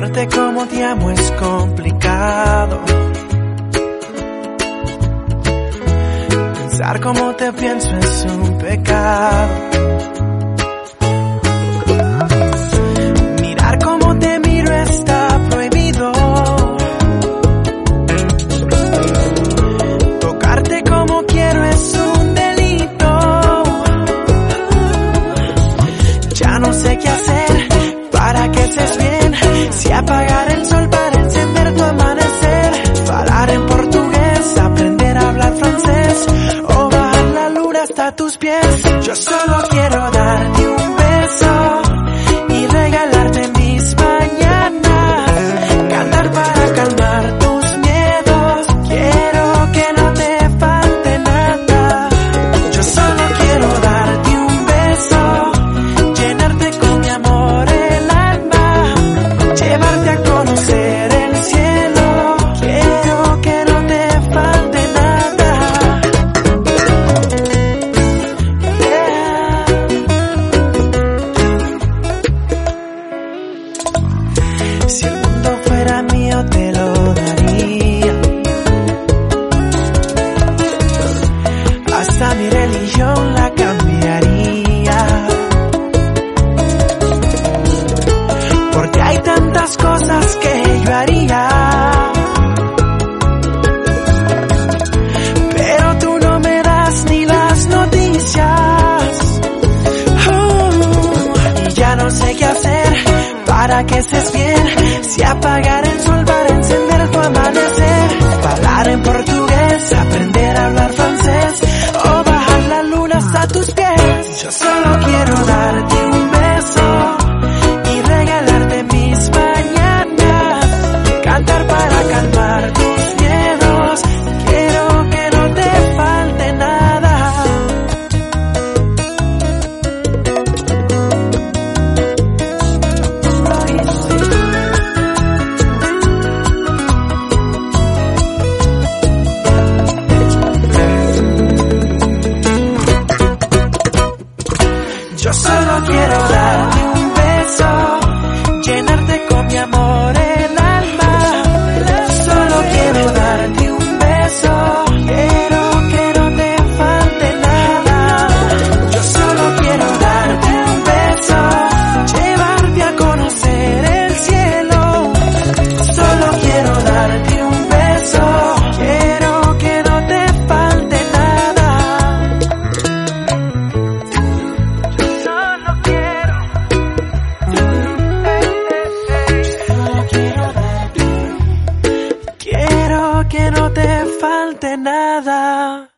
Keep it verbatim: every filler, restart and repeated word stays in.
Decirte cómo te amo es complicado. Pensar cómo te pienso es un pecado. Mirar cómo te miro está prohibido. Tocarte como quiero es un delito. Ya no sé qué hacer para que estés bien. Si apagar el sol para encender tu amanecer, hablar en portugués, aprender a hablar francés, o bajar la luna hasta tus pies. Yo solo quiero darte un beso y regalarte mis mañanas, cantar para calmar tus miedos. Quiero que no te falte nada. Yo solo quiero darte un beso, llenarte con mi amor el alma, llevarte a conocer el cielo. Quiero que no te falte nada. Yeah. Si el mundo fuera mío te lo daría, hasta mi religión la cambiaría, porque hay tantas cosas que yo haría, pero tú no me das ni las noticias. Uh, y ya no sé qué hacer para que estés bien. Si apagar el sol para encender tu amanecer, hablar en portugués, aprender a hablar francés, o bajar la luna hasta tus pies. Yo solo quiero darte un beso y regalarte mis mañanas, cantar para calmar tus miedos. Quiero que no te falte nada. Yo solo quiero darte un beso, llenarte con mi amor el alma. Solo quiero darte un beso, quiero que no te falte nada. Yo solo quiero darte un beso, llevarte a conocer el cielo. Solo quiero darte un beso, quiero que no te falte nada. Solo quiero, solo quiero darte, quiero que no te falte nada.